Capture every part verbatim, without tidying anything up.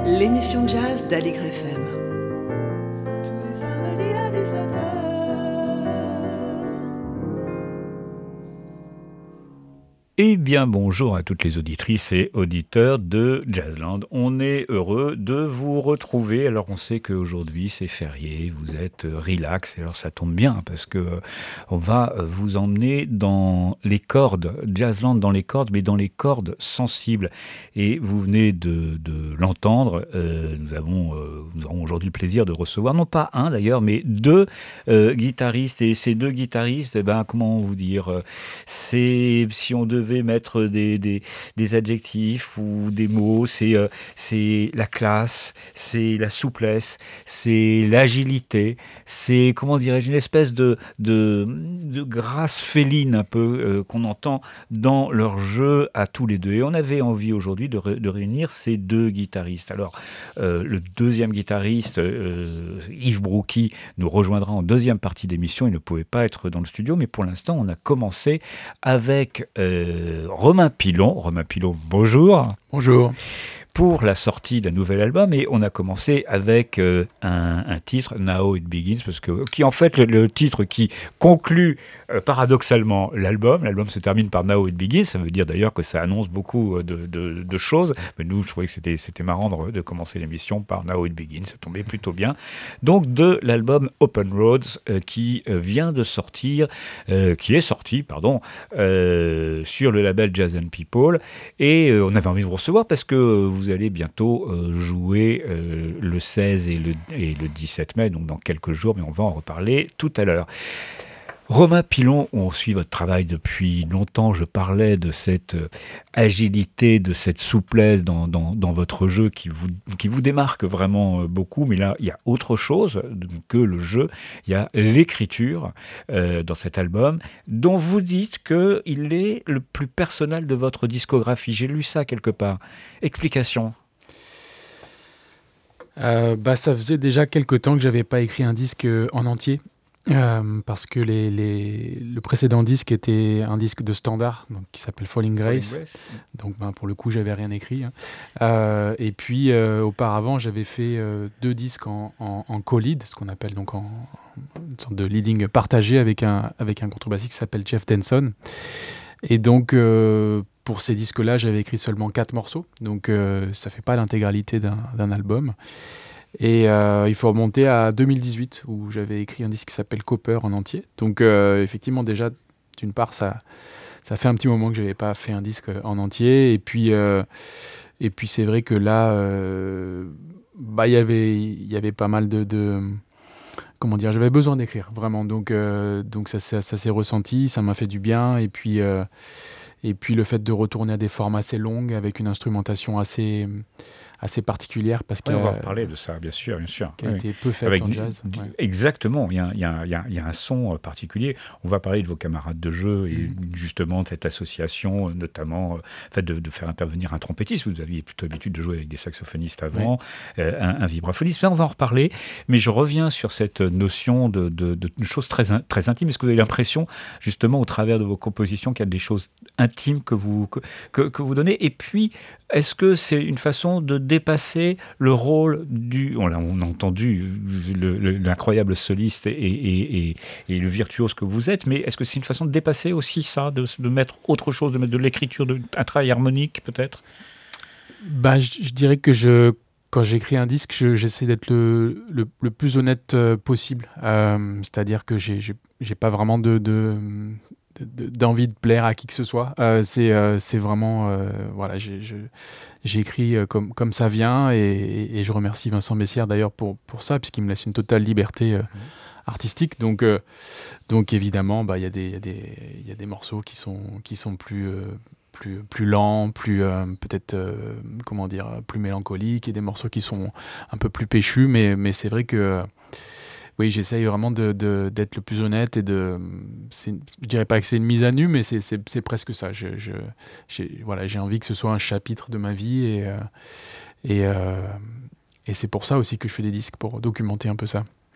L'émission de jazz d'Aligre F M. Tous les samedis à dix-sept heures. Eh bien, bonjour à toutes les auditrices et auditeurs de Jazzland. On est heureux de vous retrouver. Alors, on sait qu'aujourd'hui, c'est férié, vous êtes relax. Alors, ça tombe bien parce que euh, on va vous emmener dans les cordes, Jazzland dans les cordes, mais dans les cordes sensibles. Et vous venez de, de l'entendre. Euh, nous avons, euh, nous aurons aujourd'hui le plaisir de recevoir, non pas un d'ailleurs, mais deux euh, guitaristes. Et ces deux guitaristes, eh ben, comment vous dire, euh, c'est, si on devait mettre des, des, des adjectifs ou des mots, c'est, euh, c'est la classe, c'est la souplesse, c'est l'agilité, c'est, comment dirais-je, une espèce de, de, de grâce féline un peu euh, qu'on entend dans leur jeu à tous les deux. Et on avait envie aujourd'hui de, ré, de réunir ces deux guitaristes. Alors, euh, le deuxième guitariste, euh, Yves Broucky, nous rejoindra en deuxième partie d'émission. Il ne pouvait pas être dans le studio, mais pour l'instant, on a commencé avec euh, Romain Pilon. Romain Pilon, bonjour. Bonjour. Pour la sortie d'un nouvel album, et on a commencé avec euh, un, un titre, Now It Begins, parce que, qui en fait le, le titre qui conclut euh, paradoxalement l'album. L'album se termine par Now It Begins, ça veut dire d'ailleurs que ça annonce beaucoup de, de, de choses, mais nous je trouvais que c'était, c'était marrant de, de commencer l'émission par Now It Begins, ça tombait plutôt bien. Donc de l'album Open Roads euh, qui euh, vient de sortir, euh, qui est sorti, pardon, euh, sur le label Jazz and People, et euh, on avait envie de vous recevoir parce que vous Vous allez bientôt euh, jouer euh, le seize et le, et le dix-sept mai, donc dans quelques jours, mais on va en reparler tout à l'heure. Romain Pilon, on suit votre travail depuis longtemps. Je parlais de cette euh, agilité, de cette souplesse dans, dans, dans votre jeu qui vous, qui vous démarque vraiment euh, beaucoup. Mais là, il y a autre chose que le jeu. Il y a l'écriture euh, dans cet album, dont vous dites qu'il est le plus personnel de votre discographie. J'ai lu ça quelque part. Explication. Euh, bah, ça faisait déjà quelques temps que j'avais pas écrit un disque en entier. Euh, parce que les, les, le précédent disque était un disque de standard donc, qui s'appelle Falling Grace. Falling Grace. Donc ben, pour le coup, j'avais rien écrit. Hein. Euh, et puis euh, auparavant, j'avais fait euh, deux disques en, en, en co-lead, ce qu'on appelle donc en, une sorte de leading partagé avec un, avec un contrebassiste qui s'appelle Jeff Denson. Et donc euh, pour ces disques-là, j'avais écrit seulement quatre morceaux. Donc euh, ça fait pas l'intégralité d'un, d'un album. Et euh, il faut remonter à deux mille dix-huit où j'avais écrit un disque qui s'appelle Copper en entier. Donc euh, effectivement déjà d'une part ça, ça fait un petit moment que je n'avais pas fait un disque en entier et puis, euh, et puis c'est vrai que là euh, bah, y avait, y avait pas mal de, de comment dire, j'avais besoin d'écrire vraiment donc, euh, donc ça, ça, ça s'est ressenti, ça m'a fait du bien et puis, euh, et puis le fait de retourner à des formes assez longues avec une instrumentation assez assez particulière parce ouais, que on va reparler de ça bien sûr bien sûr qui a oui. été peu faite Avec en du, jazz du, ouais. Exactement, il y, a, il, y a, il, y a, il y a un son particulier. On va parler de vos camarades de jeu et mmh. justement de cette association, notamment euh, fait de, de faire intervenir un trompettiste. Vous aviez plutôt l'habitude de jouer avec des saxophonistes avant, ouais. euh, un, un vibraphoniste. Ça, on va en reparler, mais je reviens sur cette notion de, de, de, de choses très, très intimes. Est-ce que vous avez l'impression justement au travers de vos compositions qu'il y a des choses intimes que vous, que, que, que vous donnez? Et puis est-ce que c'est une façon de dépasser le rôle du... On a, on a entendu le, le, l'incroyable soliste et, et, et, et le virtuose que vous êtes, mais est-ce que c'est une façon de dépasser aussi ça, de, de mettre autre chose, de mettre de l'écriture, de, un travail harmonique peut-être? Bah, je, je dirais que je, quand j'écris un disque, je, j'essaie d'être le, le, le plus honnête euh, possible. Euh, c'est-à-dire que j'ai, j'ai, j'ai pas vraiment de... de De, d'envie de plaire à qui que ce soit. Euh, c'est, euh, c'est vraiment... Euh, voilà, j'ai, je, j'ai écrit euh, comme, comme ça vient et, et, et je remercie Vincent Bessières d'ailleurs pour, pour ça, puisqu'il me laisse une totale liberté euh, mmh. artistique. Donc, euh, donc évidemment, bah, y a des, y a des, y a des morceaux qui sont, qui sont plus, euh, plus, plus lents, plus, euh, peut-être, euh, comment dire, plus mélancoliques, et des morceaux qui sont un peu plus péchus, mais, mais c'est vrai que... Euh, oui, j'essaye vraiment de, de, d'être le plus honnête et de... C'est, je dirais pas que c'est une mise à nu, mais c'est, c'est, c'est presque ça. Je, je, j'ai, voilà, j'ai envie que ce soit un chapitre de ma vie et, euh, et, euh, et c'est pour ça aussi que je fais des disques, pour documenter un peu ça.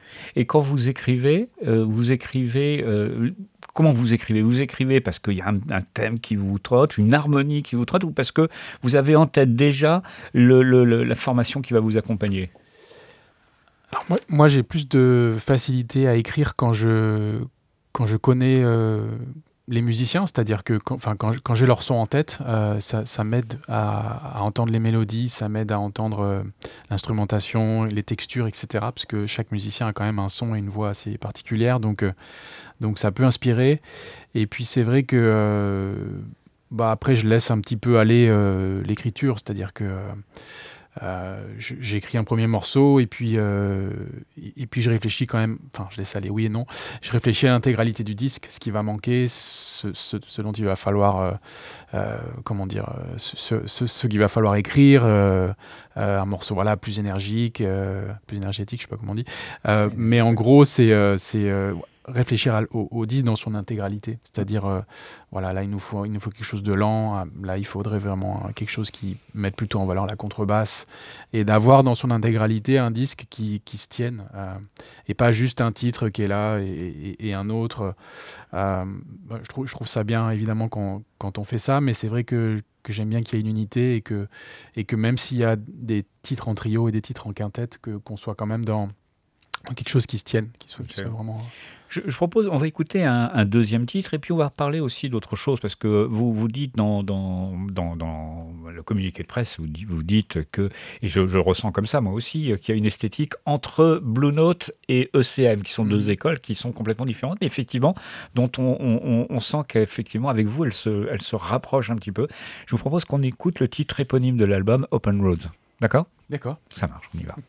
Et quand vous écrivez, euh, vous écrivez... Euh, comment vous écrivez ? Vous écrivez parce qu'il y a un, un thème qui vous trotte, une harmonie qui vous trotte, ou parce que vous avez en tête déjà le, le, le, la formation qui va vous accompagner ? Alors moi, moi, j'ai plus de facilité à écrire quand je, quand je connais euh, les musiciens, c'est-à-dire que quand, enfin, quand, quand j'ai leur son en tête, euh, ça, ça m'aide à, à entendre les mélodies, ça m'aide à entendre euh, l'instrumentation, les textures, et cetera. Parce que chaque musicien a quand même un son et une voix assez particulière, donc, euh, donc ça peut inspirer. Et puis c'est vrai que euh, bah, après, je laisse un petit peu aller euh, l'écriture, c'est-à-dire que... Euh, Euh, j'écris un premier morceau et puis, euh, et puis je réfléchis quand même, enfin je laisse aller oui et non, je réfléchis à l'intégralité du disque, ce qui va manquer, ce, ce, ce dont il va falloir, euh, euh, comment dire, ce, ce, ce qu'il va falloir écrire, euh, euh, un morceau voilà, plus énergique, euh, plus énergétique, je sais pas comment on dit, euh, mais en gros c'est euh, c'est euh, réfléchir à, au, au disque dans son intégralité, c'est-à-dire euh, voilà, là il nous faut il nous faut quelque chose de lent, là il faudrait vraiment quelque chose qui mette plutôt en valeur la contrebasse et d'avoir dans son intégralité un disque qui, qui se tienne euh, et pas juste un titre qui est là et, et, et un autre. Euh, je trouve je trouve ça bien évidemment quand quand on fait ça, mais c'est vrai que que j'aime bien qu'il y ait une unité et que et que même s'il y a des titres en trio et des titres en quintette, que qu'on soit quand même dans quelque chose qui se tienne, qui soit, qui soit vraiment... Je, je propose, on va écouter un, un deuxième titre et puis on va reparler aussi d'autre chose parce que vous vous dites dans, dans, dans, dans le communiqué de presse, vous, vous dites que, et je, je le ressens comme ça moi aussi, qu'il y a une esthétique entre Blue Note et E C M qui sont mmh. deux écoles qui sont complètement différentes mais effectivement dont on, on, on sent qu'effectivement avec vous elles se, elles se rapprochent un petit peu. Je vous propose qu'on écoute le titre éponyme de l'album, Open Roads. D'accord ? D'accord. Ça marche, on y va.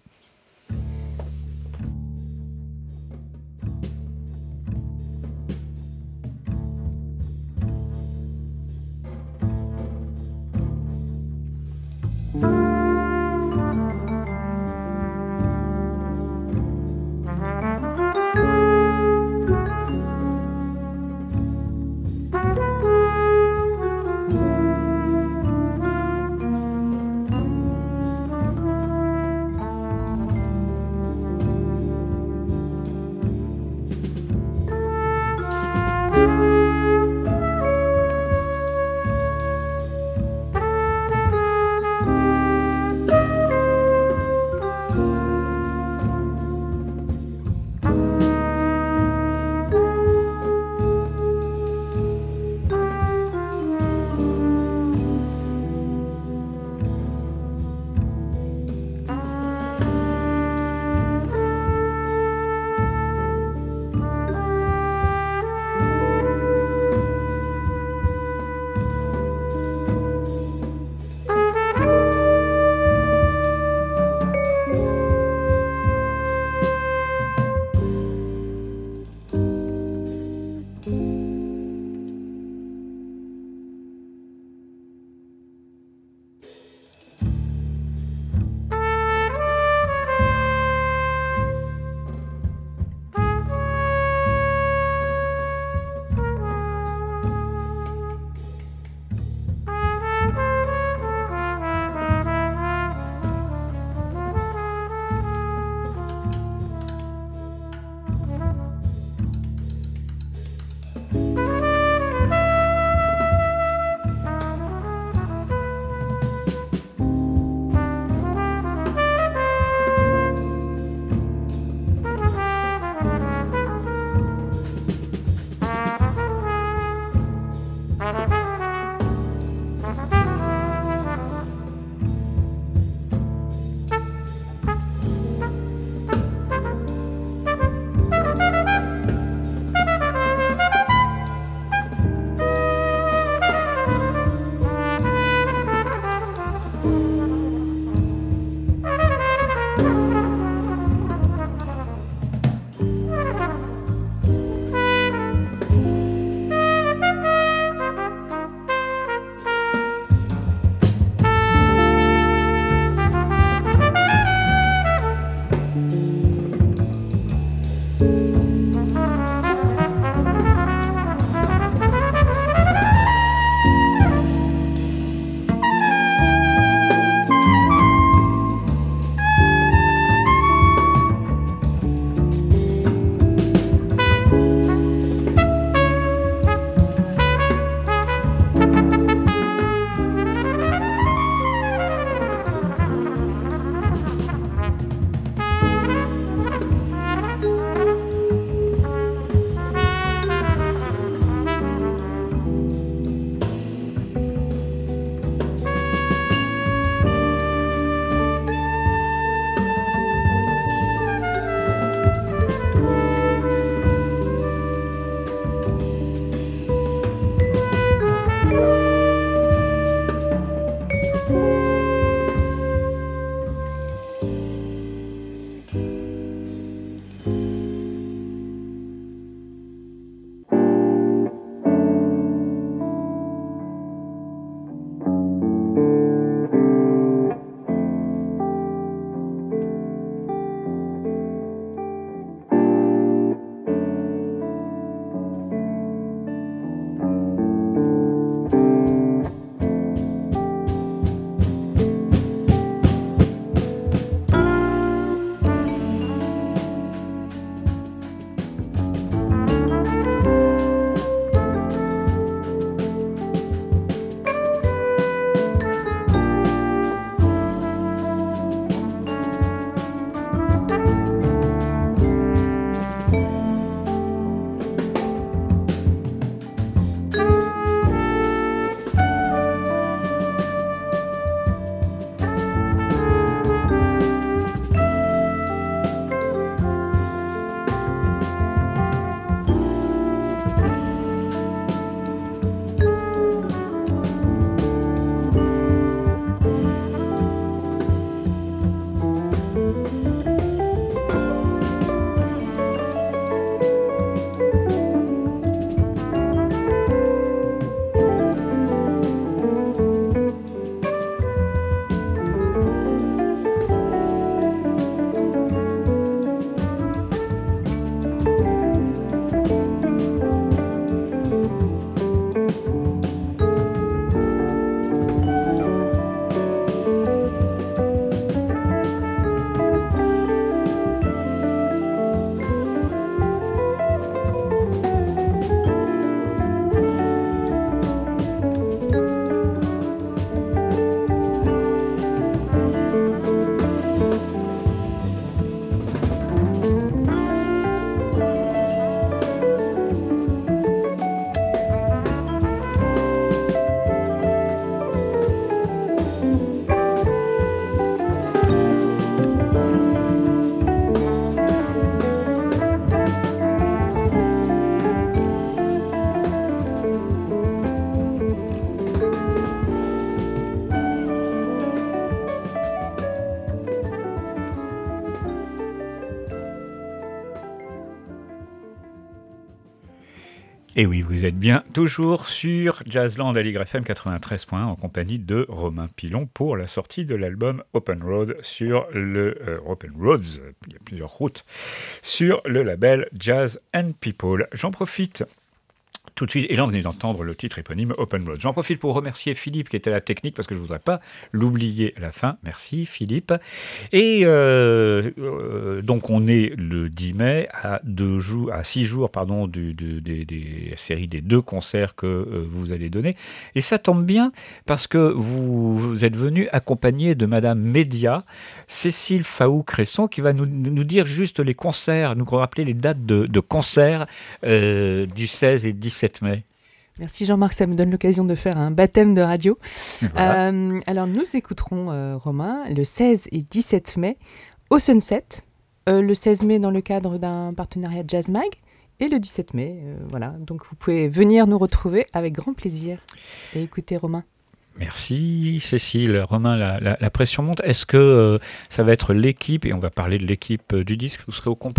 Et oui, vous êtes bien toujours sur Jazzland à Aligre F M quatre-vingt-treize point un en compagnie de Romain Pilon pour la sortie de l'album Open Road sur le euh, Open Roads, il y a plusieurs routes, sur le label Jazz and People. J'en profite tout de suite, et là on venait d'entendre le titre éponyme Open Road. J'en profite pour remercier Philippe qui était à la technique parce que je ne voudrais pas l'oublier à la fin. Merci Philippe. Et euh, euh, donc on est le dix mai à, deux jours, à six jours pardon, du, du, des, des séries des deux concerts que euh, vous allez donner. Et ça tombe bien parce que vous, vous êtes venu accompagné de Madame Média, Cécile Faou-Cresson, qui va nous, nous dire juste les concerts, nous rappeler les dates de, de concerts euh, du seize et dix-sept mai. Merci Jean-Marc, ça me donne l'occasion de faire un baptême de radio. Voilà. Euh, alors nous écouterons, euh, Romain, le seize et dix-sept mai au Sunset, euh, le seize mai dans le cadre d'un partenariat Jazz Mag, et le dix-sept mai, euh, voilà. Donc vous pouvez venir nous retrouver avec grand plaisir et écouter Romain. Merci Cécile. Romain, la, la, la pression monte. Est-ce que euh, ça va être l'équipe, et on va parler de l'équipe euh, du disque, vous serez au complet ?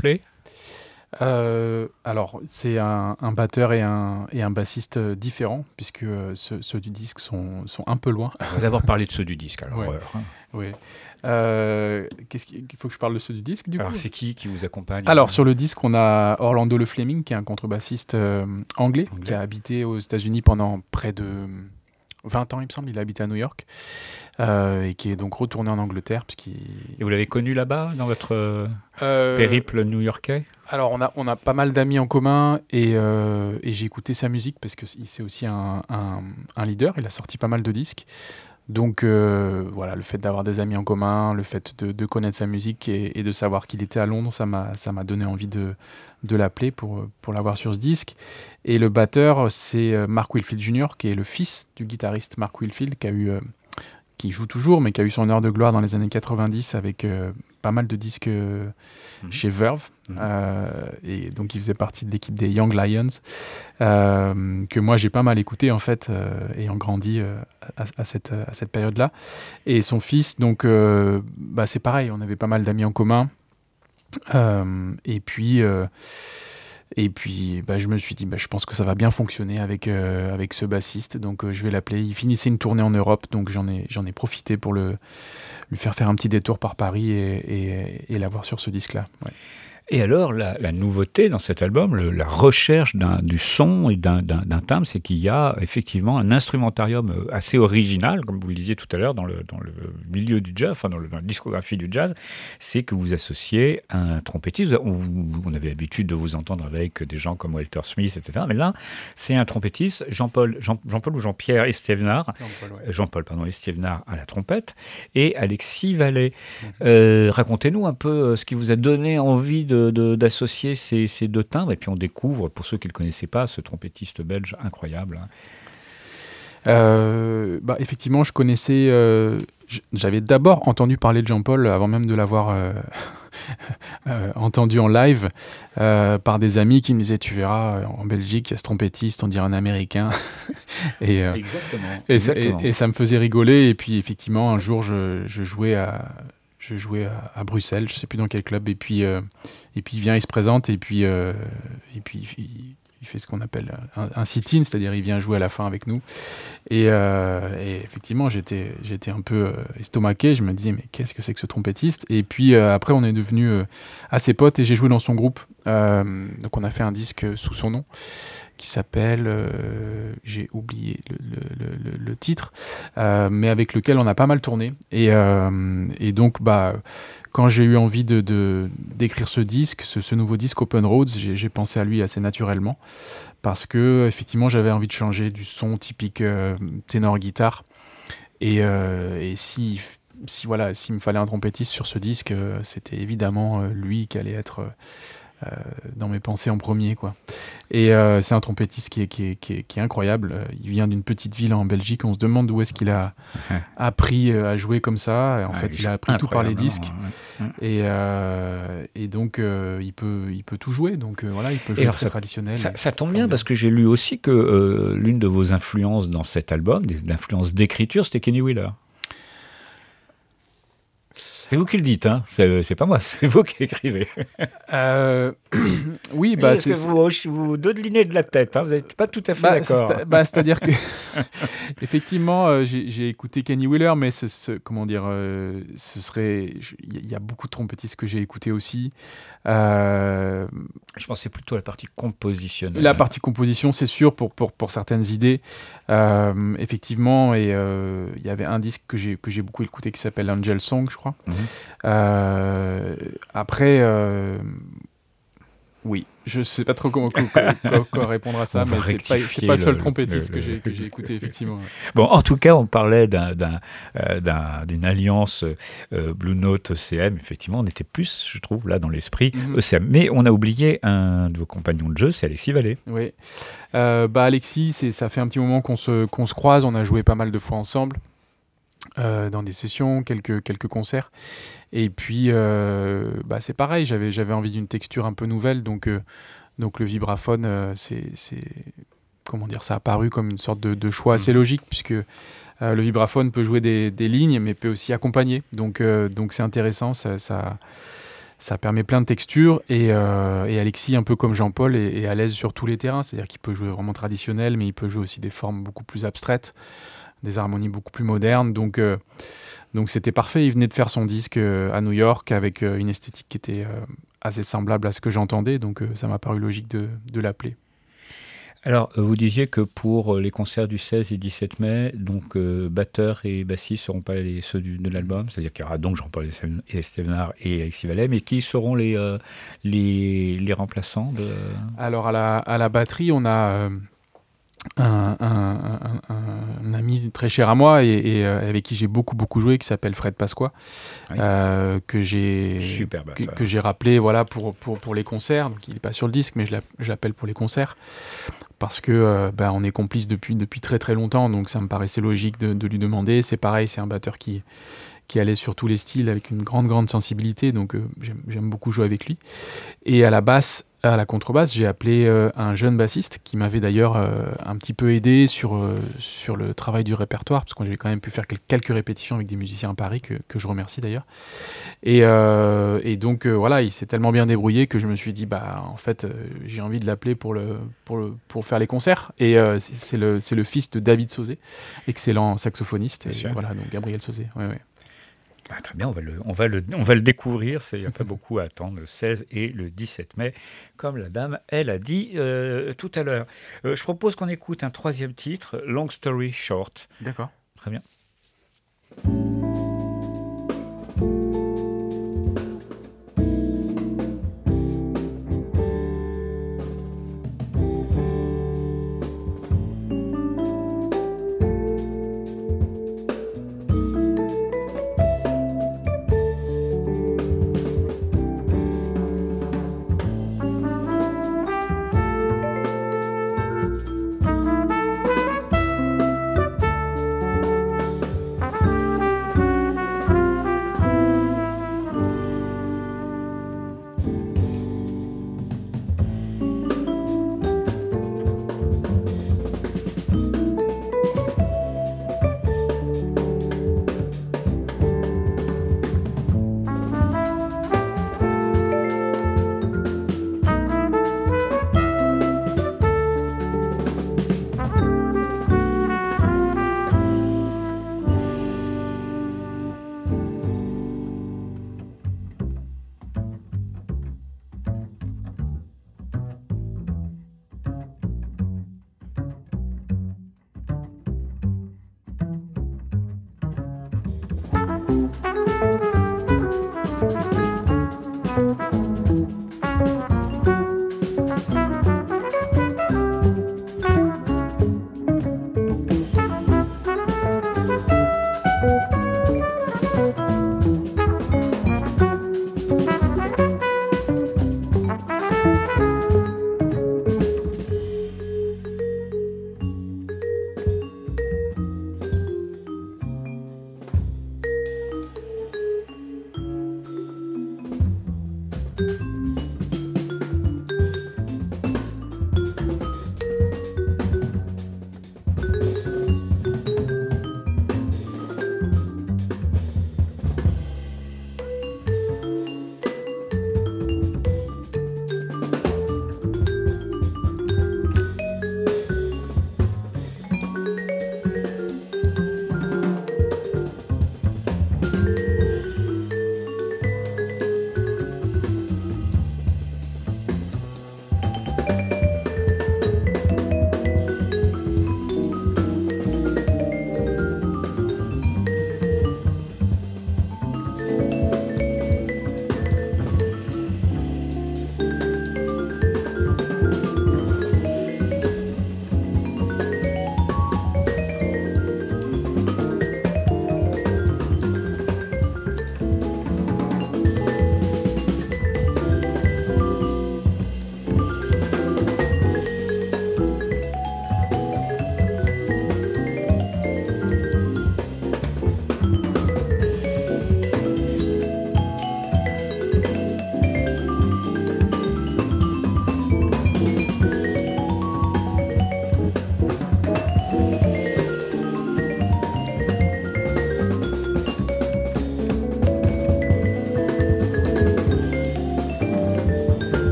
Euh, alors, c'est un, un batteur et un, et un bassiste différents, puisque euh, ceux, ceux du disque sont, sont un peu loin. On va d'abord parler de ceux du disque. Alors, Ouais. euh, Oui. Euh, qu'est-ce qu'il faut que je parle de ceux du disque, du alors coup c'est qui qui vous accompagne ? Alors, sur le disque, on a Orlando Le Fleming, qui est un contrebassiste euh, anglais, Anglais. qui a habité aux États-Unis pendant près de vingt ans, il me semble. Il a habité à New York, euh, et qui est donc retourné en Angleterre. Puisqu'il... Et vous l'avez connu là-bas, dans votre euh, Euh, périple new-yorkais ? Alors, on a, on a pas mal d'amis en commun, et, euh, et j'ai écouté sa musique parce que c'est aussi un, un, un leader. Il a sorti pas mal de disques. Donc, euh, voilà, le fait d'avoir des amis en commun, le fait de, de connaître sa musique et, et de savoir qu'il était à Londres, ça m'a, ça m'a donné envie de, de l'appeler pour, pour l'avoir sur ce disque. Et le batteur, c'est Mark Whitfield junior, qui est le fils du guitariste Mark Whitfield, qui a eu... Euh, qui joue toujours, mais qui a eu son heure de gloire dans les années quatre-vingt-dix avec euh, pas mal de disques euh, mmh. chez Verve. Mmh. Euh, et donc, il faisait partie de l'équipe des Young Lions, euh, que moi, j'ai pas mal écouté, en fait, euh, ayant grandi euh, à, à, cette, à cette période-là. Et son fils, donc, euh, bah, c'est pareil, on avait pas mal d'amis en commun. Euh, et puis... Euh, Et puis, bah, je me suis dit, bah, je pense que ça va bien fonctionner avec, euh, avec ce bassiste, donc euh, je vais l'appeler. Il finissait une tournée en Europe, donc j'en ai, j'en ai profité pour le, lui faire faire un petit détour par Paris et, et, et l'avoir sur ce disque-là. Ouais. Et alors, la, la nouveauté dans cet album, le, la recherche d'un, du son et d'un, d'un, d'un timbre, c'est qu'il y a effectivement un instrumentarium assez original, comme vous le disiez tout à l'heure, dans le, dans le milieu du jazz, enfin dans, le, dans la discographie du jazz, c'est que vous associez un trompettiste. On, on avait l'habitude de vous entendre avec des gens comme Walter Smith, et cetera. Mais là, c'est un trompettiste, Jean-Paul, Jean, Jean-Paul ou Jean-Pierre Estiévenard, Jean-Paul, ouais. Jean-Paul pardon, Estiévenard à la trompette, et Alexis Vallée. Mm-hmm. Euh, racontez-nous un peu ce qui vous a donné envie de De, de, d'associer ces, ces deux timbres, et puis on découvre, pour ceux qui ne le connaissaient pas, ce trompettiste belge incroyable. Euh, bah, effectivement, je connaissais... Euh, j'avais d'abord entendu parler de Jean-Paul avant même de l'avoir euh, euh, entendu en live euh, par des amis qui me disaient, tu verras, en Belgique, il y a ce trompettiste, on dirait un Américain. et, euh, exactement. Et, exactement. Ça, et, et ça me faisait rigoler, et puis effectivement, un jour, je, je jouais à... Je jouais à, à Bruxelles, je ne sais plus dans quel club, et puis, euh, et puis il vient, il se présente, et puis, euh, et puis il, il fait ce qu'on appelle un, un sit-in, c'est-à-dire il vient jouer à la fin avec nous. Et, euh, et effectivement, j'étais, j'étais un peu euh, estomaqué, je me disais, mais qu'est-ce que c'est que ce trompettiste ? Et puis euh, après, on est devenus euh, assez potes, et j'ai joué dans son groupe. Euh, donc on a fait un disque sous son nom, qui s'appelle, euh, j'ai oublié le, le, le, le titre, euh, mais avec lequel on a pas mal tourné. Et, euh, et donc, bah, quand j'ai eu envie de, de, d'écrire ce disque, ce, ce nouveau disque Open Roads, j'ai, j'ai pensé à lui assez naturellement, parce que effectivement, j'avais envie de changer du son typique euh, ténor-guitare. Et, euh, et si, si voilà, s'il me fallait un trompettiste sur ce disque, euh, c'était évidemment euh, lui qui allait être... Euh, Euh, dans mes pensées en premier, quoi. Et euh, c'est un trompettiste qui est, qui, est, qui, est, qui est incroyable. Il vient d'une petite ville en Belgique. On se demande où est-ce qu'il a appris à jouer comme ça. Et en ah, fait, il a appris tout par les disques. Ouais. Et, euh, et donc, euh, il, peut, il peut tout jouer. Donc, euh, voilà, il peut jouer très ça, traditionnel. Ça, ça tombe bien parce que j'ai lu aussi que euh, l'une de vos influences dans cet album, l'influence d'écriture, c'était Kenny Wheeler. C'est vous qui le dites, hein. c'est, c'est pas moi, c'est vous qui écrivez. Euh, oui, bah, c'est, c'est... Vous, vous dodelinez de la tête, hein. Vous n'êtes pas tout à fait bah, d'accord. C'est, bah, c'est-à-dire que, effectivement, euh, j'ai, j'ai écouté Kenny Wheeler, mais ce, ce, comment dire, euh, ce serait, il y a beaucoup de trompettistes que j'ai écoutés aussi. Euh, Je pensais plutôt à la partie compositionnelle. La partie composition, c'est sûr, pour, pour, pour certaines idées. Euh, effectivement, et il euh, y avait un disque que j'ai, que j'ai beaucoup écouté qui s'appelle Angel Song, je crois. Mmh. Euh, après, euh, oui, je ne sais pas trop comment, comment, comment répondre à ça, mais ce n'est pas, c'est pas le seul trompettiste le, que, j'ai, que j'ai écouté, effectivement. Bon, en tout cas, on parlait d'un, d'un, euh, d'un, d'une alliance euh, Blue Note E C M. Effectivement, on était plus, je trouve, là, dans l'esprit mm-hmm. E C M. Mais on a oublié un de vos compagnons de jeu, c'est Alexis Vallée. Oui. Euh, bah, Alexis, c'est, ça fait un petit moment qu'on se, qu'on se croise. On a joué pas mal de fois ensemble. Euh, dans des sessions, quelques, quelques concerts. Et puis, euh, bah, c'est pareil, j'avais, j'avais envie d'une texture un peu nouvelle, donc, euh, donc le vibraphone, euh, c'est, c'est, comment dire, ça a apparu comme une sorte de, de choix assez logique, puisque euh, le vibraphone peut jouer des, des lignes, mais peut aussi accompagner. Donc, euh, donc c'est intéressant, ça, ça, ça permet plein de textures. Et, euh, et Alexis, un peu comme Jean-Paul, est, est à l'aise sur tous les terrains, c'est-à-dire qu'il peut jouer vraiment traditionnel, mais il peut jouer aussi des formes beaucoup plus abstraites, des harmonies beaucoup plus modernes, donc, euh, donc c'était parfait. Il venait de faire son disque euh, à New York avec euh, une esthétique qui était euh, assez semblable à ce que j'entendais, donc euh, ça m'a paru logique de, de l'appeler. Alors, vous disiez que pour les concerts du seize et dix-sept mai, donc euh, batteur et bassiste ne seront pas les, ceux du, de l'album, c'est-à-dire qu'il y aura donc Jean-Paul Estévenard et Alexis Vallée, mais qui seront les, euh, les, les remplaçants de... Alors, à la, à la batterie, on a... Euh, Un, un, un, un ami très cher à moi et, et euh, avec qui j'ai beaucoup beaucoup joué, qui s'appelle Fred Pasqua, oui. euh, que j'ai que, que j'ai rappelé voilà pour pour pour les concerts. Donc il est pas sur le disque, mais je, je l'appelle pour les concerts parce que euh, bah, on est complices depuis depuis très très longtemps, donc ça me paraissait logique de, de lui demander. C'est pareil, c'est un batteur qui qui allait sur tous les styles avec une grande grande sensibilité, donc euh, j'aime, j'aime beaucoup jouer avec lui. Et à la basse, à la contrebasse, j'ai appelé euh, un jeune bassiste qui m'avait d'ailleurs euh, un petit peu aidé sur, euh, sur le travail du répertoire, parce que j'ai quand même pu faire quelques répétitions avec des musiciens à Paris, que, que je remercie d'ailleurs. Et, euh, et donc euh, voilà, il s'est tellement bien débrouillé que je me suis dit, bah en fait, euh, j'ai envie de l'appeler pour, le, pour, le, pour faire les concerts. Et euh, c'est, c'est, le, c'est le fils de David Sauzé, excellent saxophoniste. Et voilà, donc Gabriel Sauzé, ouais, ouais. Ah, très bien, on va le, on va le, on va le découvrir. Il n'y a pas beaucoup à attendre, le seize et le dix-sept mai, comme la dame, elle a dit euh, tout à l'heure. Euh, je propose qu'on écoute un troisième titre, Long Story Short. D'accord. Très bien. Thank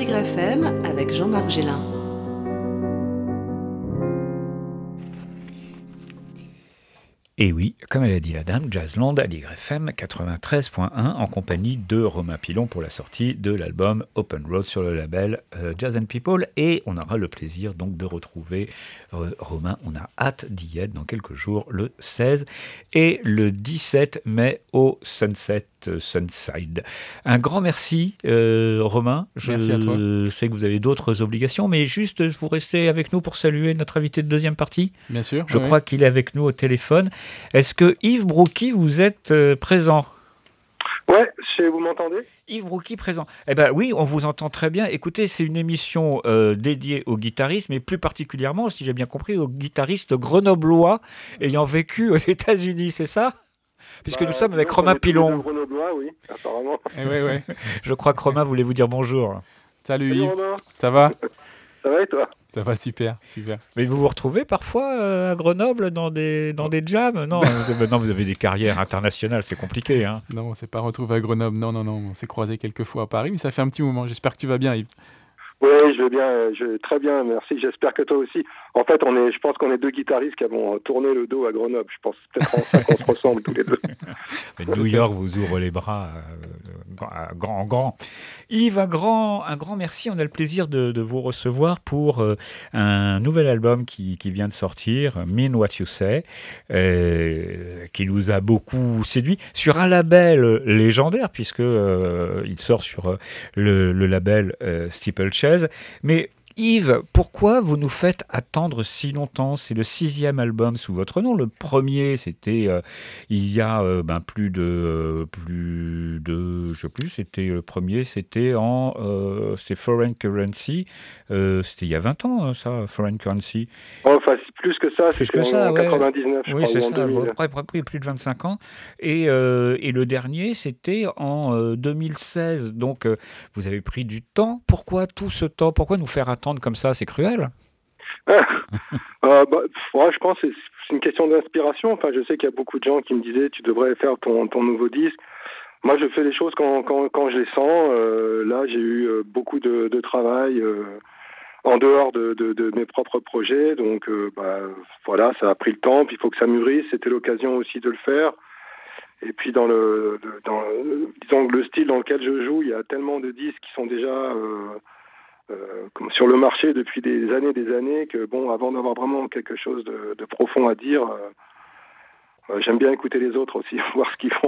Aligre F M avec Jean-Marc Gélin. Et oui, comme elle a dit la dame, Jazzland, Aligre F M quatre-vingt-treize point un en compagnie de Romain Pilon pour la sortie de l'album Open Road sur le label euh, Jazz and People. Et on aura le plaisir donc de retrouver euh, Romain. On a hâte d'y être dans quelques jours, le seize et le dix-sept mai au Sunset euh, Sunside. Un grand merci euh, Romain. Je Merci à toi. sais que vous avez d'autres obligations, mais juste vous restez avec nous pour saluer notre invité de deuxième partie. Bien sûr. Je oui, crois oui. qu'il est avec nous au téléphone. Est-ce que Yves Broucky, vous êtes euh, présent ? Ouais, je- vous m'entendez ? Yves Broucky présent. Eh bien oui, on vous entend très bien. Écoutez, c'est une émission euh, dédiée aux guitaristes, mais plus particulièrement, si j'ai bien compris, aux guitaristes grenoblois ayant vécu aux États-Unis, c'est ça ? Puisque Bah, nous sommes avec disons qu'on Romain est tous les deux Pilon. Grenoblois, oui, apparemment. Eh ouais, ouais. Je crois que Romain voulait vous dire bonjour. Salut Salut Yves, Romain, ça va ? ça va et toi ? Ça va super, super. Mais vous vous retrouvez parfois euh, à Grenoble dans des, dans des jams ? Non, vous avez, non, vous avez des carrières internationales, c'est compliqué. Hein. Non, on s'est pas retrouvé à Grenoble, non, non, non, on s'est croisés quelques fois à Paris, mais ça fait un petit moment. J'espère que tu vas bien Yves. Oui, je vais bien, euh, je vais très bien, merci. J'espère que toi aussi. En fait, on est, je pense qu'on est deux guitaristes qui avons tourné le dos à Grenoble. Je pense peut-être en ça qu'on se ressemble tous les deux. Mais New York vous ouvre les bras euh, à grand, en grand. Yves, un grand, un grand merci. On a le plaisir de, de vous recevoir pour euh, un nouvel album qui, qui vient de sortir, Mean What You Say, euh, qui nous a beaucoup séduit sur un label légendaire puisque euh, il sort sur euh, le, le label euh, Steeplechase. Mais Yves, pourquoi vous nous faites attendre si longtemps ? C'est le sixième album sous votre nom. Le premier, c'était euh, il y a euh, ben, plus de euh, plus de, je sais plus. C'était le premier, c'était en euh, c'est Foreign Currency. Euh, c'était il y a vingt ans, ça, Foreign Currency. Enfin, c'est plus que ça, Plus c'était que ça, en ouais. quatre-vingt-dix-neuf, je Oui, crois, c'est ou en ça. deux mille. Après, après, plus de vingt-cinq ans. Et, euh, et le dernier, c'était en euh, deux mille seize. Donc, euh, vous avez pris du temps. Pourquoi tout ce temps ? Pourquoi nous faire attendre comme ça ? C'est cruel. Euh, bah, pff, ouais, je pense que c'est c'est une question d'inspiration. Enfin, je sais qu'il y a beaucoup de gens qui me disaient tu devrais faire ton, ton nouveau disque. Moi, je fais les choses quand, quand, quand je les sens. Euh, là, j'ai eu euh, beaucoup de, de travail euh, en dehors de, de, de mes propres projets. Donc, euh, bah, voilà, ça a pris le temps. Puis, il faut que ça mûrisse. C'était l'occasion aussi de le faire. Et puis, dans le, dans le, disons que le style dans lequel je joue, il y a tellement de disques qui sont déjà euh, euh, comme sur le marché depuis des années, des années, que bon, avant d'avoir vraiment quelque chose de, de profond à dire, euh, euh, j'aime bien écouter les autres aussi, voir ce qu'ils font.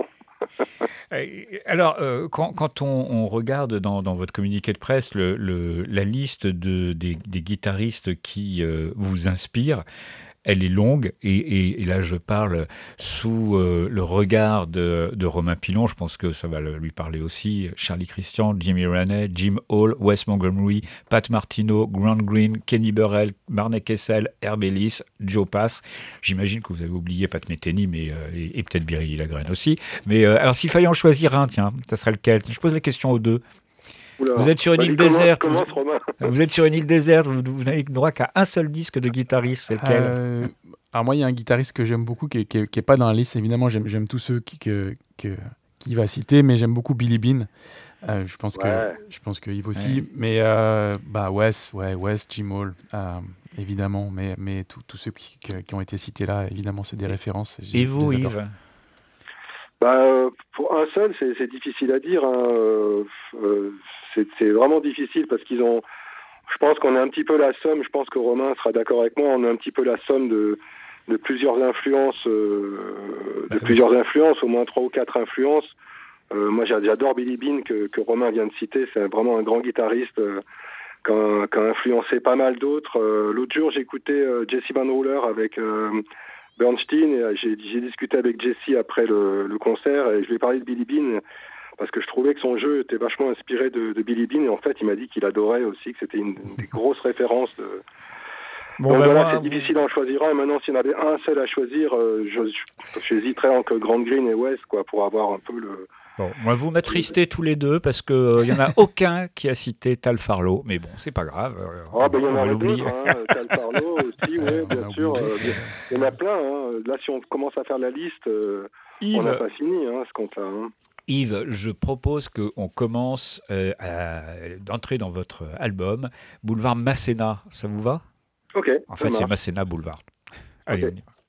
Alors, euh, quand, quand on, on regarde dans, dans votre communiqué de presse le, le, la liste de, des, des guitaristes qui euh, vous inspirent, elle est longue, et, et, et là je parle sous euh, le regard de, de Romain Pilon, je pense que ça va le, lui parler aussi, Charlie Christian, Jimmy Raney, Jim Hall, Wes Montgomery, Pat Martino, Grant Green, Kenny Burrell, Barney Kessel, Herb Ellis, Joe Pass. J'imagine que vous avez oublié Pat Metheny, mais, euh, et, et peut-être Billy Lagrène aussi. Mais euh, alors s'il fallait en choisir un, tiens, ça serait lequel ? Je pose la question aux deux. Oula. Vous êtes sur une Vas-y, île commence, déserte. commence, Romain. Vous êtes sur une île déserte, vous, vous n'avez droit qu'à un seul disque de guitariste, c'est lequel ? Euh, alors moi, il y a un guitariste que j'aime beaucoup, qui n'est pas dans la liste, évidemment, j'aime, j'aime tous ceux qui, que, que, qu'il va citer, mais j'aime beaucoup Billy Bean. Euh, je pense Ouais. que je pense que Yves aussi, Ouais. mais euh, bah Wes, ouais, Wes, Jim Hall, euh, évidemment, mais mais tous tous ceux qui, qui, qui ont été cités là, évidemment, c'est des références. je- Et je vous, les adore. Yves ? Bah, euh, pour un seul, c'est, c'est difficile à dire. Hein. Euh, euh, c'est, c'est vraiment difficile parce qu'ils ont. Je pense qu'on est un petit peu la somme. Je pense que Romain sera d'accord avec moi. On est un petit peu la somme de, de plusieurs influences, euh, de Bah oui. plusieurs influences, au moins trois ou quatre influences. Euh, moi, j'a- j'adore Billy Bean que, que Romain vient de citer. C'est vraiment un grand guitariste euh, qui, a, qui a influencé pas mal d'autres. Euh, l'autre jour, j'écoutais euh, Jesse Van Ruler avec euh, Bernstein et euh, j'ai, j'ai discuté avec Jesse après le, le concert et je lui ai parlé de Billy Bean parce que je trouvais que son jeu était vachement inspiré de, de Billy Bean et en fait, il m'a dit qu'il adorait aussi, que c'était une, une des grosses références de... Bon, Donc ben voilà, moi, c'est difficile d'en choisir un. Maintenant, s'il y en avait un seul à choisir, euh, je, je- j'hésiterais entre Grant Green et West, quoi, pour avoir un peu le... bon, moi, vous m'attristez tous les deux parce qu'il n'y en a aucun qui a cité Tal Farlow, mais bon, c'est pas grave. euh, Ah, ben, il y on en va a l'oublier. d'autres, hein. Tal Farlow aussi, oui, On bien a sûr. oublié. euh, bien- il y en a plein. Hein. Là, si on commence à faire la liste, euh, on n'a Yves, pas fini, hein, ce compte-là. Hein. Yves, je propose qu'on commence euh, à, d'entrer dans votre album Boulevard Masséna. Ça vous va? Ok. En ça fait, c'est marche. Masséna Boulevard. Allez, Ok. on y va.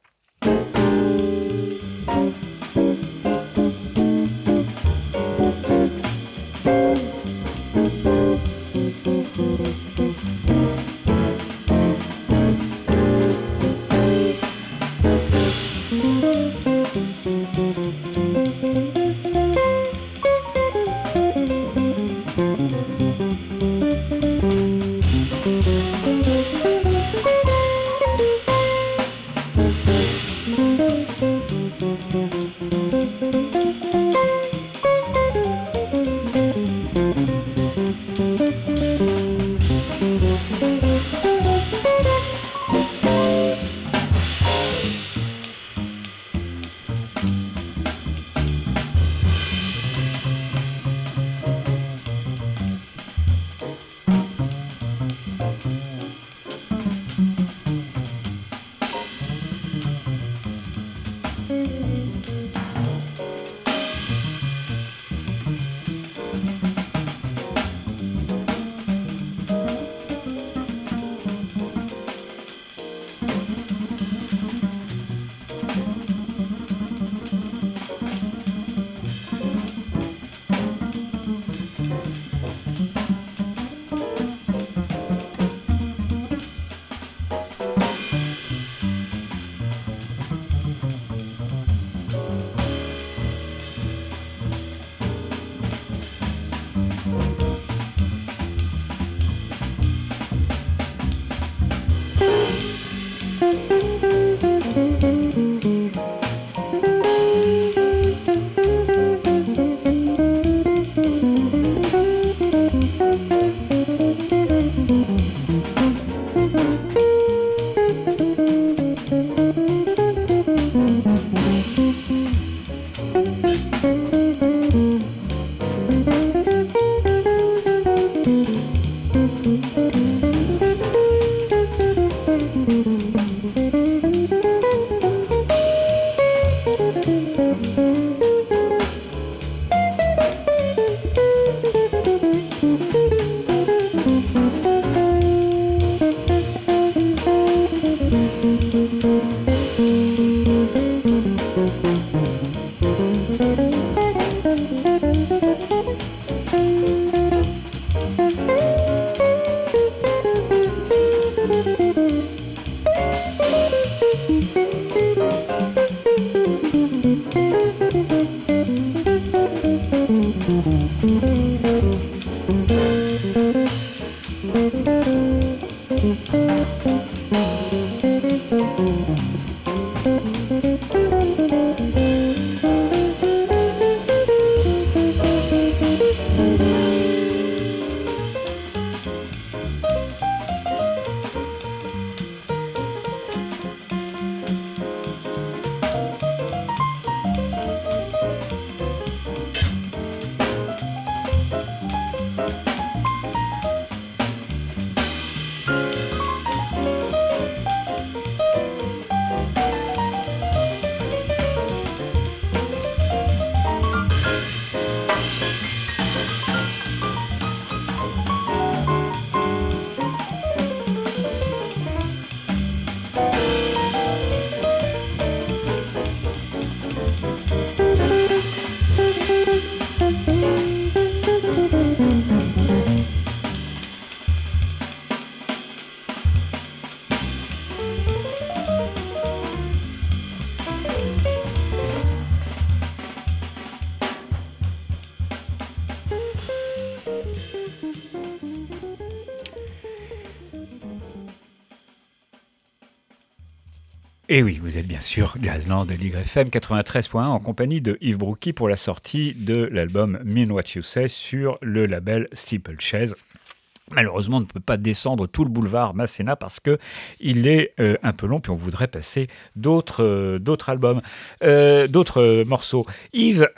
Et oui, vous êtes bien sûr Jazzland de l'Y F M quatre-vingt-treize point un en compagnie de Yves Brookie pour la sortie de l'album Mean What You Say sur le label Steeplechase. Malheureusement, on ne peut pas descendre tout le boulevard Masséna parce qu'il est euh, un peu long, puis on voudrait passer d'autres, euh, d'autres albums, euh, d'autres euh, morceaux. Yves,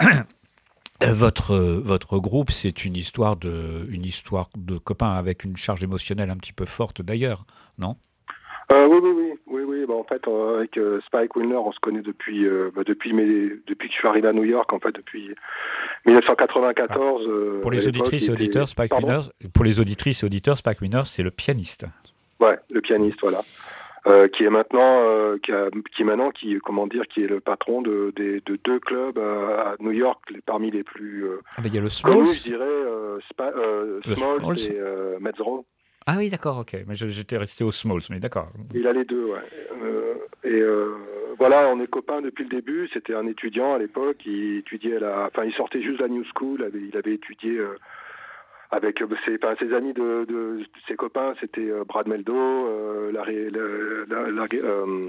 votre, votre groupe, c'est une histoire, de, une histoire de copains avec une charge émotionnelle un petit peu forte d'ailleurs, non ? Euh, oui, oui, oui, oui, oui. commencé, bah, en fait, euh, avec euh, Spike Wilner, on se connaît depuis, euh, bah, depuis, mes, depuis que je suis arrivé à New York, en fait, depuis dix-neuf cent quatre-vingt-quatorze. Euh, Pour les auditrices et auditeurs, Spike Winner, pour les auditrices et auditeurs, Spike Winner, c'est le pianiste. Ouais, le pianiste, voilà. Euh, qui est maintenant, euh, qui, a, qui est maintenant, qui, comment dire, qui est le patron de, de, de deux clubs euh, à New York, les, parmi les plus. Euh, ah ben il y a le Smalls. Connus, je dirais, euh, Spa, euh, le Smalls, Smalls et euh, Metzro. Ah oui, d'accord, ok. Mais j'étais resté au Smalls, mais d'accord. Il a les deux, ouais. Euh, et euh, voilà, on est copains depuis le début. C'était un étudiant à l'époque. Il étudiait à la, enfin, il sortait juste de la New School. Il avait étudié. Euh, avec ses, enfin, ses amis de, de, de ses copains, c'était euh, Brad Meldo, euh, Larry, la, la, la, euh,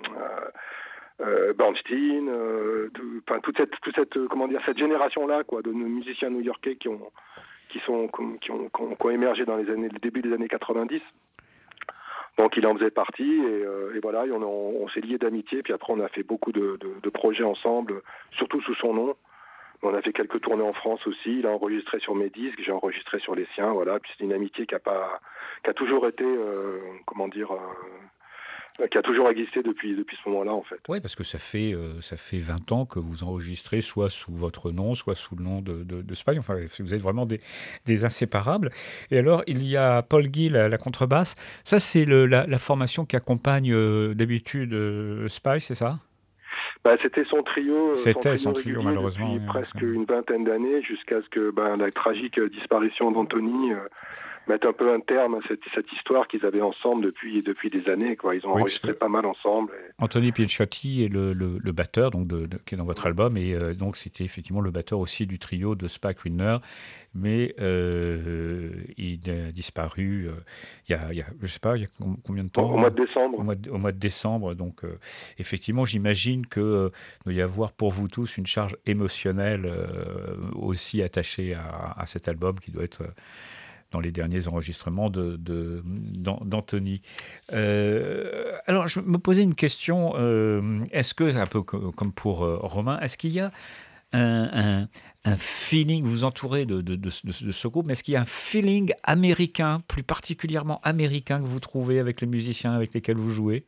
euh, Bernstein, euh, tout, enfin, toute cette, toute cette, comment dire, cette génération-là, quoi, de musiciens new-yorkais qui ont, qui sont, qui ont, qui ont, qui ont émergé dans les années, le début des années quatre-vingt-dix. Donc il en faisait partie et, euh, et voilà, et on, on, on s'est liés d'amitié. Puis après, on a fait beaucoup de, de, de projets ensemble, surtout sous son nom. On a fait quelques tournées en France aussi. Il a enregistré sur mes disques, j'ai enregistré sur les siens. Voilà. Puis c'est une amitié qui a pas, qui a toujours été, euh, comment dire, euh, qui a toujours existé depuis depuis ce moment-là en fait. Oui, parce que ça fait euh, ça fait vingt ans que vous enregistrez soit sous votre nom, soit sous le nom de, de, de Spike. Enfin, vous êtes vraiment des, des inséparables. Et alors, il y a Paul Gill à la contrebasse. Ça, c'est le, la, la formation qui accompagne euh, d'habitude euh, Spike, c'est ça? Bah, c'était son trio, c'était son trio, son trio malheureusement, depuis oui, presque oui. une vingtaine d'années, jusqu'à ce que ben, la tragique disparition d'Anthony euh, mette un peu un terme à cette, cette histoire qu'ils avaient ensemble depuis, depuis des années. Quoi. Ils ont oui, enregistré pas mal ensemble. Et... Anthony Pinciotti est le, le, le batteur donc de, de, qui est dans votre album, et euh, donc c'était effectivement le batteur aussi du trio de Spike Winner, mais euh, il a disparu euh, il y a, il y a, je sais pas, il y a combien de temps? Au mois de décembre. Au mois de, au mois de décembre, donc euh, effectivement, j'imagine que euh, doit y avoir pour vous tous une charge émotionnelle euh, aussi attachée à, à cet album qui doit être euh, dans les derniers enregistrements de, de, d'Anthony. Euh, alors, je me posais une question. Euh, est-ce que, un peu comme pour euh, Romain, est-ce qu'il y a un, un, un feeling, vous vous entourez de, de, de, de, de ce groupe, mais est-ce qu'il y a un feeling américain, plus particulièrement américain, que vous trouvez avec les musiciens avec lesquels vous jouez?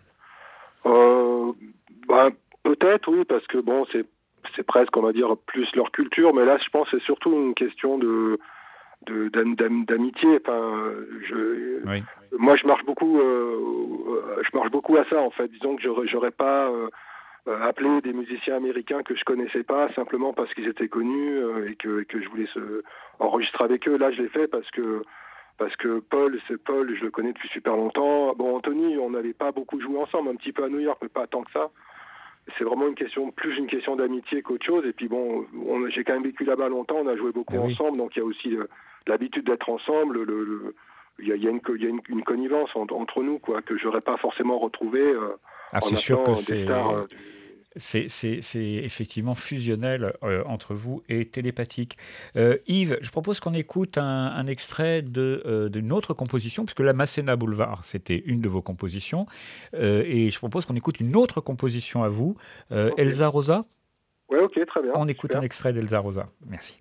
euh, ben, Peut-être, oui, parce que bon, c'est, c'est presque, on va dire, plus leur culture, mais là, je pense que c'est surtout une question de... De, d'amitié. Enfin, je, oui. Moi, je marche beaucoup. Euh, je marche beaucoup à ça, en fait. Disons que j'aurais, j'aurais pas euh, appelé des musiciens américains que je connaissais pas simplement parce qu'ils étaient connus euh, et que, et que je voulais se enregistrer avec eux. Là, je l'ai fait parce que parce que Paul, c'est Paul, je le connais depuis super longtemps. Bon, Anthony, on n'avait pas beaucoup joué ensemble, un petit peu à New York, mais pas tant que ça. C'est vraiment une question, plus une question d'amitié qu'autre chose. Et puis bon, on, j'ai quand même vécu là-bas longtemps, on a joué beaucoup oui. ensemble, donc il y a aussi le, l'habitude d'être ensemble. Le, le, il y a, il y a, une, il y a une, une connivence entre, entre nous, quoi, que j'aurais pas forcément retrouvé. Euh, ah, c'est sûr que c'est, stars, euh, du... c'est, c'est, c'est effectivement fusionnel euh, entre vous et télépathique. Euh, Yves, je propose qu'on écoute un, un extrait de, euh, d'une autre composition, puisque la Masséna Boulevard, c'était une de vos compositions, euh, et je propose qu'on écoute une autre composition à vous, euh, okay. Elsa Rosa. Oui, ok, très bien. On écoute super. un extrait d'Elsa Rosa. Merci.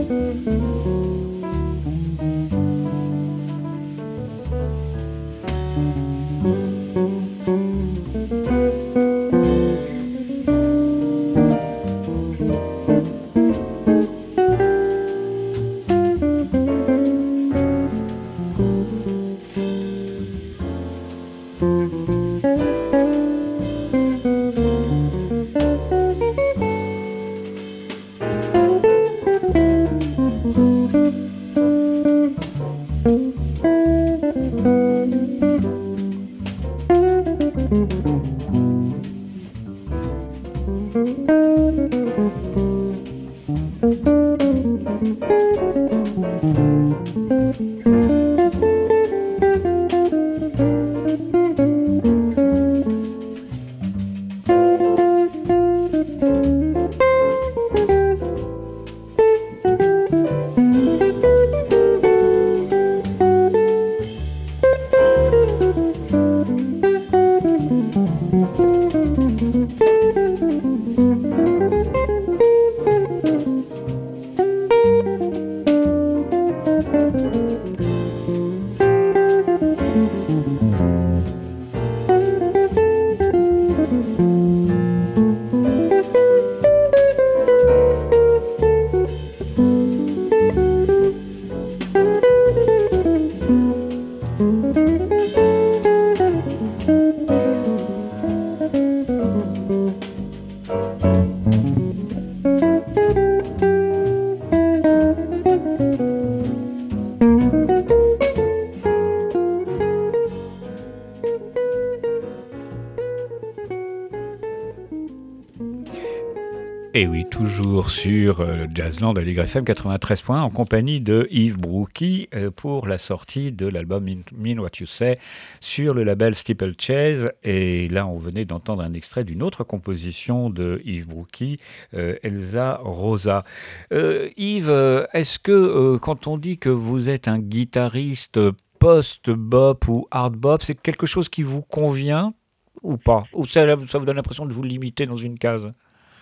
Et oui, toujours sur euh, Jazzland Allegre F M quatre-vingt-treize point un en compagnie de Yves Brookie euh, pour la sortie de l'album Mean, Mean What You Say sur le label Steeplechase. Et là, on venait d'entendre un extrait d'une autre composition de Yves Brookie, euh, Elsa Rosa. Euh, Yves, est-ce que euh, quand on dit que vous êtes un guitariste post-bop ou hard-bop, c'est quelque chose qui vous convient ou pas? Ou ça, ça vous donne l'impression de vous limiter dans une case?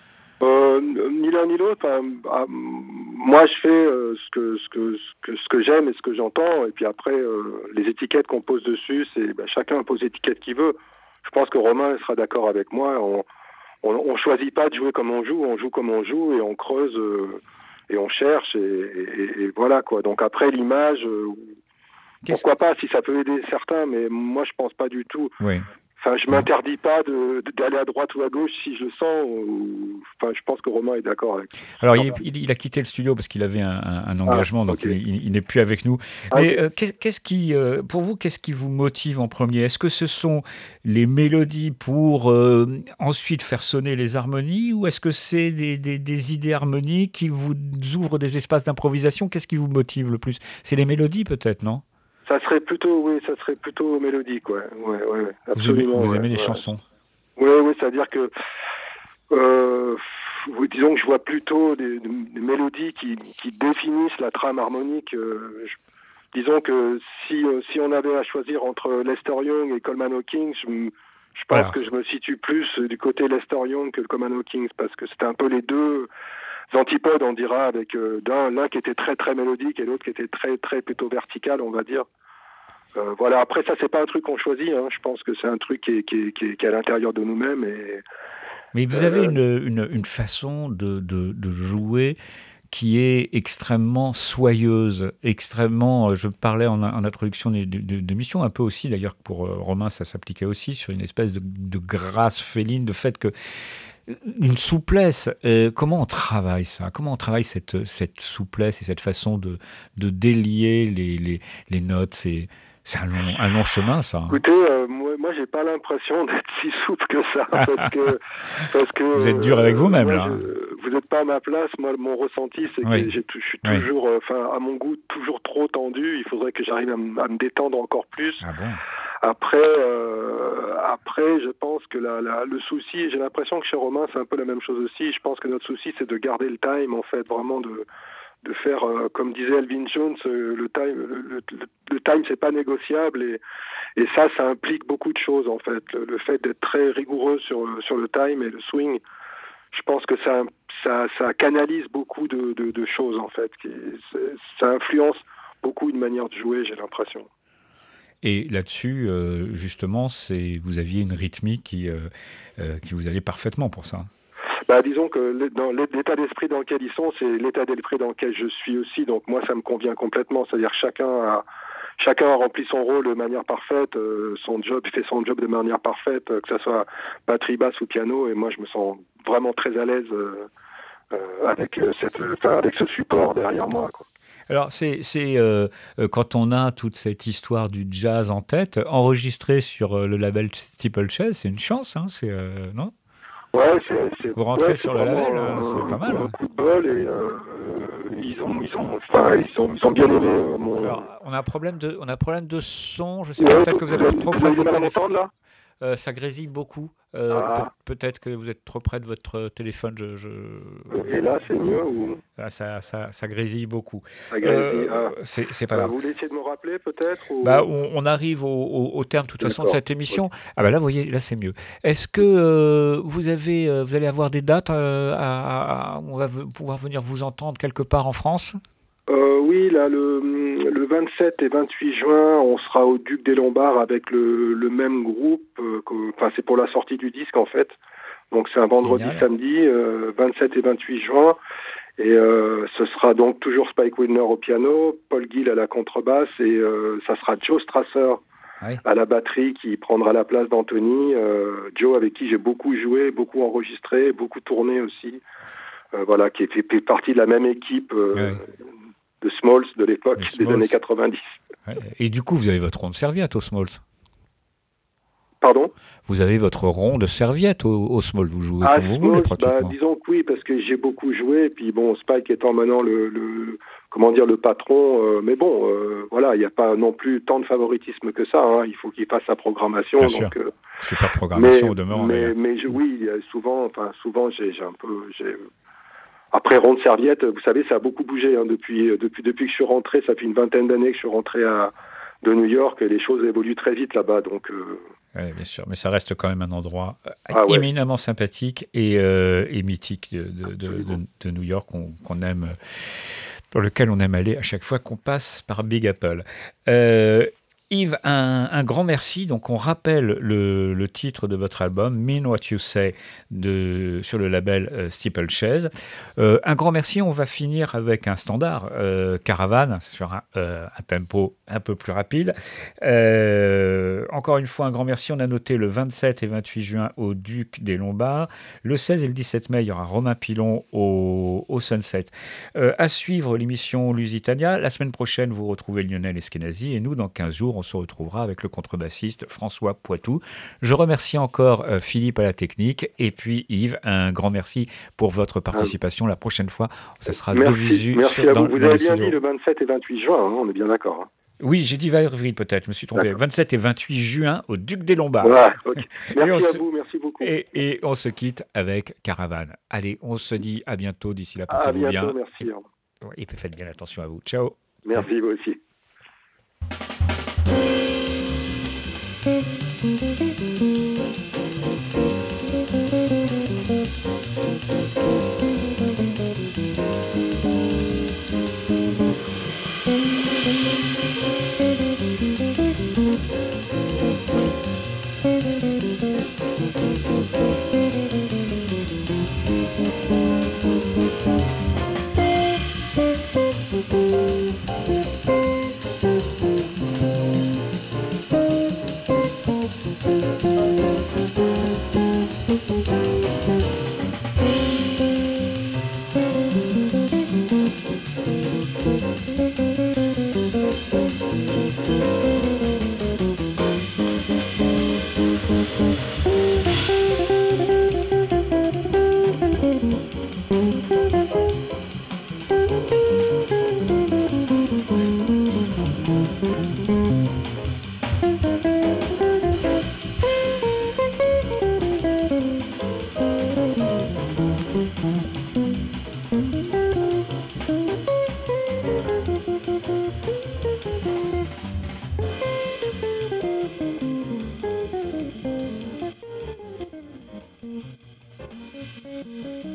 Euh, ni l'un ni l'autre. Enfin, bah, moi, je fais euh, ce que ce que ce que ce que j'aime et ce que j'entends. Et puis après, euh, les étiquettes qu'on pose dessus, c'est bah, chacun pose l'étiquette qu'il veut. Je pense que Romain sera d'accord avec moi. On, on on choisit pas de jouer comme on joue. On joue comme on joue et on creuse euh, et on cherche et, et, et voilà quoi. Donc après l'image, euh, pourquoi pas si ça peut aider certains, mais moi je pense pas du tout. Oui. Enfin, je m'interdis pas de, de, d'aller à droite ou à gauche si je le sens. Ou... Enfin, je pense que Romain est d'accord avec. Alors, il, il, il a quitté le studio parce qu'il avait un, un, un engagement, ah, okay. donc il, il n'est plus avec nous. Ah, Mais okay. euh, qu'est-ce, qu'est-ce qui, euh, pour vous, qu'est-ce qui vous motive en premier? Est-ce que ce sont les mélodies pour euh, ensuite faire sonner les harmonies, ou est-ce que c'est des, des, des idées harmoniques qui vous ouvrent des espaces d'improvisation? Qu'est-ce qui vous motive le plus? C'est les mélodies, peut-être, non? Ça serait plutôt, oui, ça serait plutôt mélodique, ouais, ouais, ouais, absolument. Vous aimez, vous aimez ouais, les ouais. chansons? Oui, oui, c'est-à-dire que, euh, disons que je vois plutôt des, des, des mélodies qui, qui définissent la trame harmonique. Euh, je, disons que si, euh, si on avait à choisir entre Lester Young et Coleman Hawkins, je, je pense voilà. que je me situe plus du côté Lester Young que Coleman Hawkins, parce que c'était un peu les deux antipodes, on dira, avec euh, d'un, l'un qui était très très mélodique et l'autre qui était très très plutôt vertical, on va dire. Euh, voilà, après ça c'est pas un truc qu'on choisit, hein. Je pense que c'est un truc qui est, qui est, qui est, qui est à l'intérieur de nous-mêmes. Et, mais vous euh, avez une, une, une façon de, de, de jouer qui est extrêmement soyeuse, extrêmement, je parlais en, en introduction de, de, de mission, un peu aussi d'ailleurs pour euh, Romain ça s'appliquait aussi, sur une espèce de, de grâce féline, de fait que une souplesse, euh, comment on travaille ça? Comment on travaille cette, cette souplesse et cette façon de, de délier les, les, les notes? C'est, c'est un, long, un long chemin, ça. Hein. Écoutez, euh, moi, moi, j'ai pas l'impression d'être si souple que ça. parce que, parce que, vous êtes dur avec vous-même, euh, là. Je, vous n'êtes pas à ma place. Moi, mon ressenti, c'est que oui. j'ai, je suis toujours, oui. enfin, à mon goût, toujours trop tendu. Il faudrait que j'arrive à, m- à me détendre encore plus. Ah bon? Après, euh, après, je pense que la, la, le souci, j'ai l'impression que chez Romain, c'est un peu la même chose aussi. Je pense que notre souci, c'est de garder le time, en fait, vraiment de, de faire, euh, comme disait Elvin Jones, euh, le time, le, le, le time, c'est pas négociable, et, et ça, ça implique beaucoup de choses, en fait. Le, le fait d'être très rigoureux sur, sur le time et le swing, je pense que ça, ça, ça canalise beaucoup de, de, de choses en fait. Qui, ça influence beaucoup une manière de jouer, j'ai l'impression. Et là-dessus, euh, justement, c'est, vous aviez une rythmique qui, euh, euh, qui vous allait parfaitement pour ça. Bah, disons que dans l'état d'esprit dans lequel ils sont, c'est l'état d'esprit dans lequel je suis aussi. Donc moi, ça me convient complètement. C'est-à-dire chacun a, chacun a rempli son rôle de manière parfaite, euh, son job, fait son job de manière parfaite, euh, que ce soit batterie, basse ou piano. Et moi, je me sens vraiment très à l'aise euh, euh, avec, cette, enfin, avec ce support derrière moi, quoi. Alors, c'est, c'est euh, quand on a toute cette histoire du jazz en tête, enregistré sur euh, le label Steeplechase, c'est une chance, hein, c'est, euh, non ? Ouais, c'est, c'est, Vous rentrez ouais, sur c'est le label, vraiment, hein, c'est pas mal. Un Hein. coup de bol et euh, ils ont, ils ont, enfin, ils ont, ils ont bien aimé euh, mon. Alors, on a un problème de, on a un problème de son. Je sais Ouais, pas, peut-être que vous êtes trop vous près avez de du votre mal à téléphone. m'entendre là ? Euh, ça grésille beaucoup. Euh, Ah. peut- peut-être que vous êtes trop près de votre téléphone. Je, je... Et là, c'est mieux ou Ah, ça, ça, ça grésille beaucoup. ça grésille, Euh, ah. c'est, c'est pas Euh, grave. Vous voulez essayer de me rappeler peut-être ou... Bah, on, on arrive au, au, au terme, de toute façon, de D'accord. cette émission. Ah bah là, vous voyez, là, c'est mieux. Est-ce que euh, vous avez, euh, vous allez avoir des dates euh, à, à- où on va v- pouvoir venir vous entendre quelque part en France ? Euh, oui, là, le, le vingt-sept et vingt-huit juin, on sera au Duc des Lombards avec le, le même groupe. euh, que- Enfin, c'est pour la sortie du disque, en fait. Donc, c'est un vendredi, Génial. samedi, euh, vingt-sept et vingt-huit juin. Et euh, ce sera donc toujours Spike Wilner au piano, Paul Gill à la contrebasse, et euh, ça sera Joe Strasser Oui. à la batterie qui prendra la place d'Anthony. Euh, Joe, avec qui j'ai beaucoup joué, beaucoup enregistré, beaucoup tourné aussi. Euh, voilà, qui fait, fait partie de la même équipe euh, Ouais. de Smalls de l'époque, De des Smalls. années quatre-vingt-dix. Ouais. Et du coup, vous avez votre rond de serviette au Smalls. Pardon ? Vous avez votre rond de serviette au, au Smalls. Vous jouez Ah, comme vous voulez, Smalls, pratiquement. bah, disons que oui, parce que j'ai beaucoup joué, et puis bon, Spike étant maintenant le, le comment dire, le patron, euh, mais bon, euh, voilà, il n'y a pas non plus tant de favoritisme que ça, hein, il faut qu'il fasse sa programmation. Bien donc, sûr. euh, Super programmation mais, au demeurant, mais, d'ailleurs. mais je- oui, il y a souvent, enfin, souvent, j'ai, j'ai un peu, j'ai... Après rond de serviette, vous savez, ça a beaucoup bougé hein, depuis, depuis, depuis que je suis rentré, ça fait une vingtaine d'années que je suis rentré à, de New York, et les choses évoluent très vite là-bas, donc... Euh, Oui, bien sûr, mais ça reste quand même un endroit euh, Ah ouais. éminemment sympathique et, euh, et mythique de, de, de, de, de New York qu'on, qu'on aime, euh, dans lequel on aime aller à chaque fois qu'on passe par Big Apple. Euh, Yves, un, un grand merci. Donc, on rappelle le, le titre de votre album, Mean What You Say, de, sur le label euh, Steeplechase. Euh, un grand merci. On va finir avec un standard, euh, Caravane, sur un, euh, un tempo un peu plus rapide. Euh, encore une fois, un grand merci. On a noté le vingt-sept et vingt-huit juin au Duc des Lombards. Le seize et le dix-sept mai, il y aura Romain Pilon au, au Sunset. Euh, à suivre l'émission Lusitania. La semaine prochaine, vous retrouvez Lionel Eskenazi. Et nous, dans quinze jours, on se retrouvera avec le contrebassiste François Poitou. Je remercie encore euh, Philippe à la technique. Et puis Yves, un grand merci pour votre participation. La prochaine fois, ça sera de visu. Merci sur, à dans, vous. Vous dans avez les bien studios. dit le vingt-sept et vingt-huit juin, hein, on est bien d'accord. Hein. Oui, j'ai dit vingt avril peut-être, je me suis trompé. D'accord. vingt-sept et vingt-huit juin au Duc des Lombards. Voilà, ok. Merci on à se- vous, merci beaucoup. Et, et on se quitte avec Caravane. Allez, on se dit à bientôt. D'ici là, À portez-vous bientôt, bien. merci. hein. Et, et faites bien attention à vous. Ciao. Merci, vous aussi.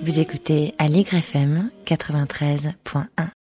Vous écoutez Aligre F M quatre-vingt-treize point un.